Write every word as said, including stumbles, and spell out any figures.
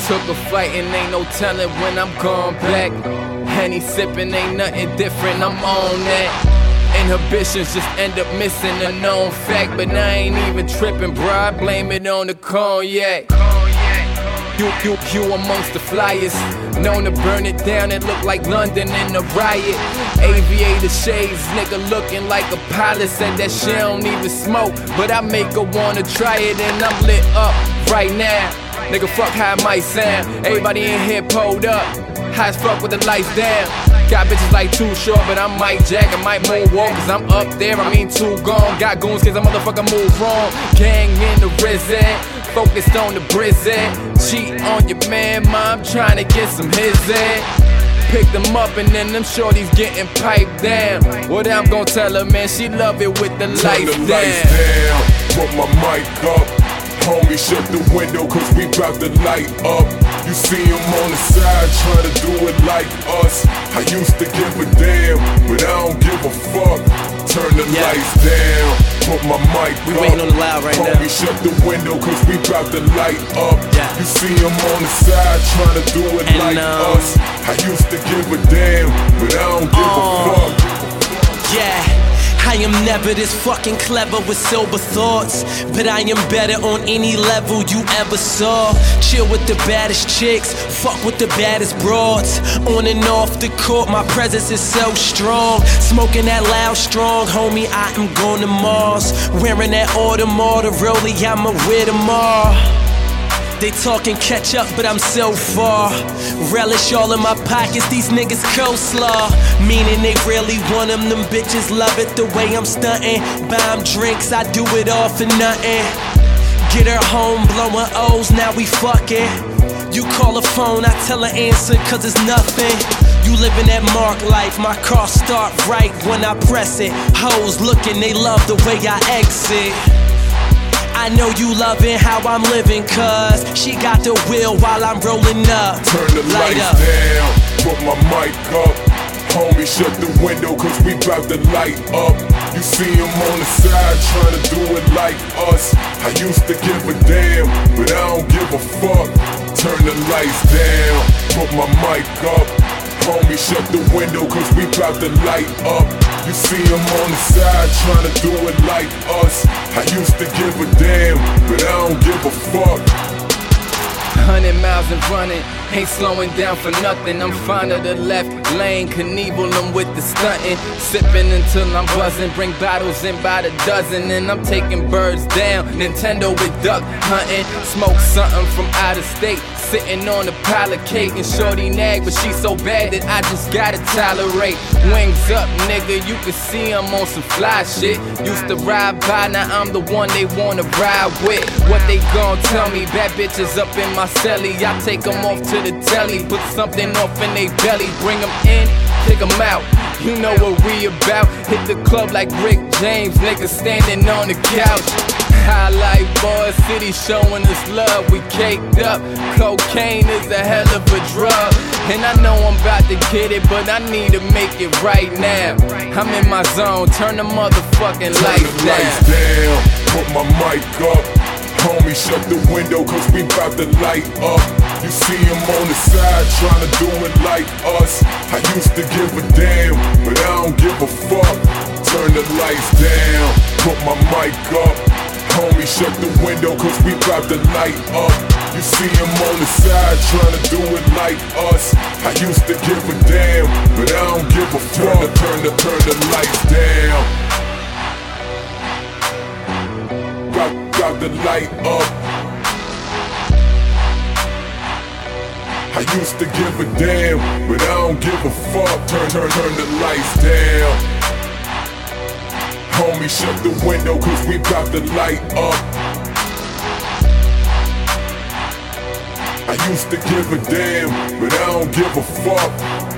took a flight and ain't no telling when I'm going back. Henny sipping, ain't nothing different, I'm on that. Inhibitions just end up missing a known fact, but I ain't even tripping, bro, I blame it on the cognac. You, you, you amongst the flyers, known to burn it down, it look like London in a riot. Aviator shades, nigga looking like a pilot, said that she don't even smoke, but I make her wanna try it, and I'm lit up right now. Nigga, fuck how it might sound, everybody in here pulled up, high as fuck with the lights down. Got bitches like Too Short, but I might jack, I might moonwalk, cause I'm up there, I mean too gone. Got goons cause I motherfucker move wrong. Gang in the Rizzy, focused on the brizzy. Cheat on your man, mom, trying to get some hizzy. Pick them up and then them shorties getting piped down. What I'm gon' tell her, man, she love it with the lights down. Turn the lights down, put my mic up. Homie, shut the window cause we bout to light up. You see him on the side trying to do it like us. I used to give a damn, but I don't give a fuck. Turn the yeah. lights down, put my mic we up. We waiting on the loud right Homie, now. shut the window cause we bout to light up. Yeah. You see him on the side trying to do it and, like um, us. I used to give a damn, but I don't give uh, a fuck. Yeah. I am never this fucking clever with sober thoughts, but I am better on any level you ever saw. Chill with the baddest chicks, fuck with the baddest broads. On and off the court, my presence is so strong. Smoking that loud strong, homie, I am going to Mars. Wearing that Audemars, really, I'ma wear them all. They talking catch up, but I'm so far. Relish all in my pockets, these niggas coleslaw. Meaning they really want them, them bitches love it the way I'm stunting. Buy 'em drinks, I do it all for nothing. Get her home, blowing O's, now we fucking. You call a phone, I tell her answer, cause it's nothing. You living that Mark life, my car start right when I press it. Hoes looking, they love the way I exit. I know you loving how I'm living, cuz she got the wheel while I'm rolling up. Turn the Light lights up. down, put my mic up. Homie, shut the window cause we bout to light up. You see him on the side trying to do it like us. I used to give a damn, but I don't give a fuck. Turn the lights down, put my mic up. Homie, shut the window cause we bout to light up. You see him on the side trying to do it like us. I used to give a damn, but I don't give a fuck. Hundred miles and running, ain't slowing down for nothing. I'm fine of the left lane, Knievel them with the stunting. Sipping until I'm buzzing, bring bottles in by the dozen. And I'm taking birds down, Nintendo with duck hunting. Smoke something from out of state, sitting on a pile of cake. And shorty nag, but she so bad that I just gotta tolerate. Wings up, nigga, you can see I'm on some fly shit. Used to ride by, now I'm the one they wanna ride with. What they gon' tell me, bad bitches up in my celly. I take them off to the telly, put something off in they belly. Bring them in, kick them out, you know what we about. Hit the club like Rick James, niggas standing on the couch. Highlight Boy City showing us love, we caked up. Cocaine is a hell of a drug, and I know I'm about to get it, but I need to make it right now. I'm in my zone, turn the motherfucking Turn lights the lights down. down, put my mic up. Homie, shut the window cause we bout to light up. You see him on the side trying to do it like us. I used to give a damn, but I don't give a fuck. Turn the lights down, put my mic up. Homie, shut the window cause we bout to light up. You see him on the side trying to do it like us. I used to give a damn, but I don't give a fuck. Turn the, turn the, turn the lights down. Got the light up. I used to give a damn, but I don't give a fuck. Turn, turn, turn the lights down. Homie, shut the window cause we bout to light up. I used to give a damn, but I don't give a fuck.